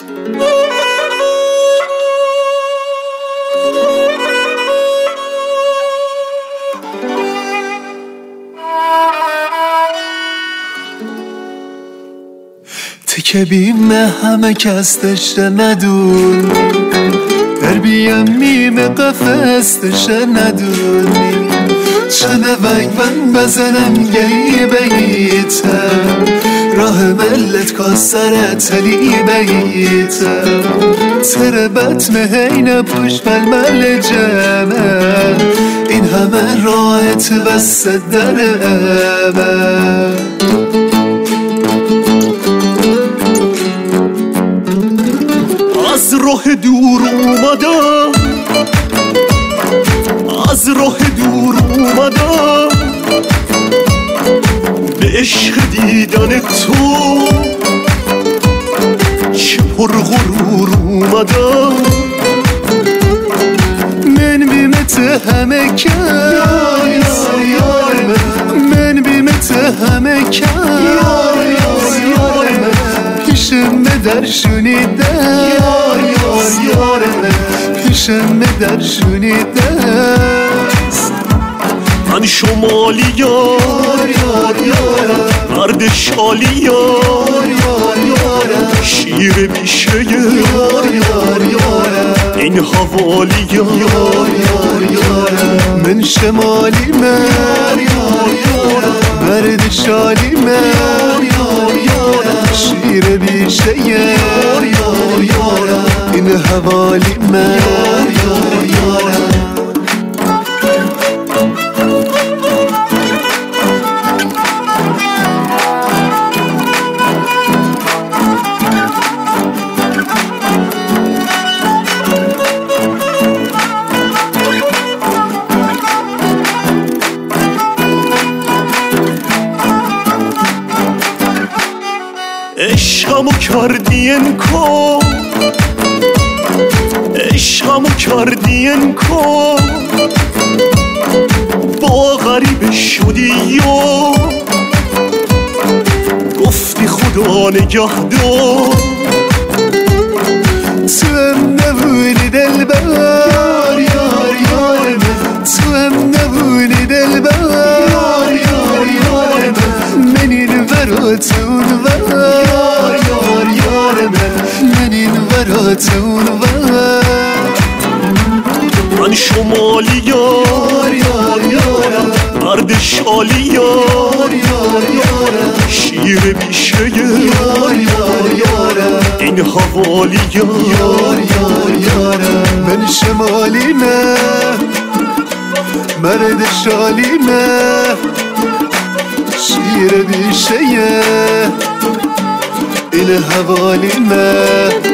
که بیمه همه کس دشته ندون دربیم قفس دشته ندونی چنه ونگ من بزنم گی بیتم راه ملت کاسر تلی بیتم تربت مهین پوش ململ جمع این همه راحت بس در امن از راه دور اومدم از راه دور اومدم به عشق دیدن تو چه پر غرور اومدم من بیمت همه کس من بیمت همه کس پیشم در شنیدن پیشم در شنیدست من شمالی مرد شالی شیر بیشه این حوالی من شمالی مرد شالی شیر بیشه این حوالی عشقمو کردی انکار عشقمو کردی انکار با غریب شدی یا گفتی خدا نگهدار تو هم نبودی دلبر یار یار من تو هم نبودی دلبر یار یار من این براتون من شمالی مرد شالی شیر بیشه این حوالی من شمالی مرد شالی شیر بیشه این حوالی